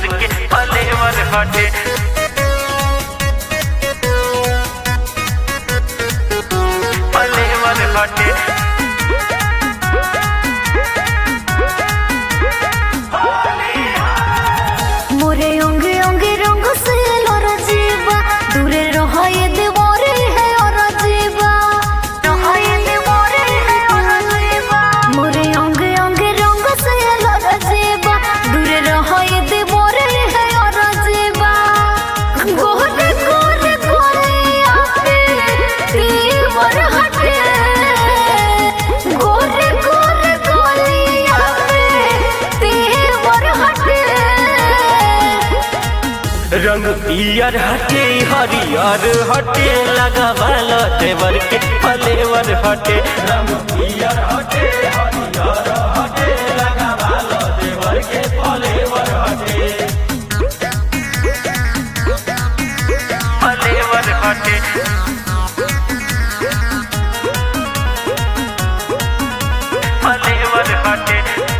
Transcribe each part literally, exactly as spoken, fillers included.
देवर के फलेवर हटे। फलेवर हटे। मोरे अंगे अंगे रंग से लर जीवा दूरे रहे देवरे है और जीवा रहे देवरे है और जीवा मोरे अंगे अंगे रंग से लर जीवा दूरे रहे देवरे है और जीवा गोरे गोरे गोरिया पे देवर हटे गोरे गोरे गोरिया पे देवर हटे। रंग पियर हटे हरियर हटे लगावाल देवर के फलेवर हटे। रंग पियर हटे हरियर हटे लगावाल देवर के फलेवर हटे। फलेवर हटे। फलेवर हटे।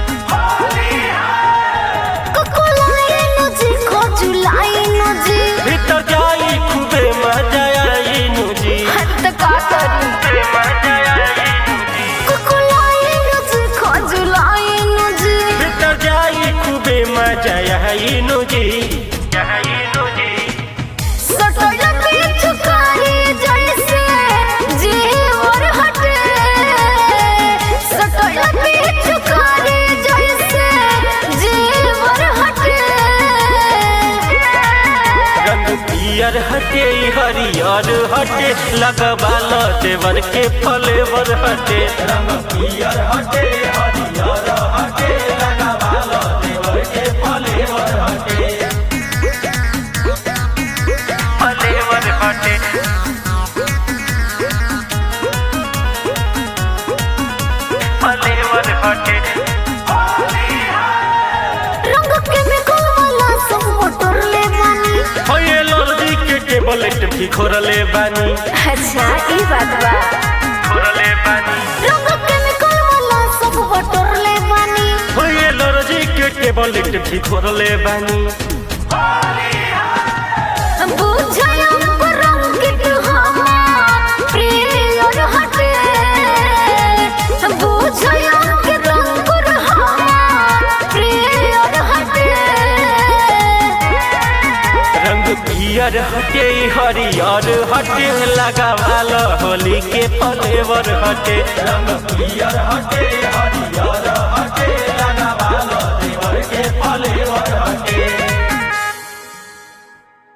भीतर जाई खूबे मजा आई नुजी हट का करी खूबे मजा आई नुजी। कुकुलाई नुजी खजुलाई नुजी भीतर जाई खूबे मजा आई नुजी आई नुजी। सटल पे चुकारी जैसे जीवर हटे सटल पे चुकारी जैसे जीवर हटे। रंग पियर हटे हरियर हटे लगवाल देवर के फलेवर हटे। रंग पियर हटे हरियर हटे लगवाल देवर के फलेवर हटे। फलेवर हटे। फलेवर हटे। रंग के मिकल वाला सब मोटर ले बानी होए एलर्जी के टेबल भी खोरले बानी। अच्छा ई बात बा खोरले बानी। रंग के मिकल वाला सब मोटर ले बानी होए एलर्जी के टेबल भी खोरले बानी। बुझायम रंगित हमार प्रियर हटे बुझायम रंग हमार प्रियर हटे। रंग पियर हटे हरियर हटे लगावाल होली के फलेवर हटे। रंग पियर हटे हरियर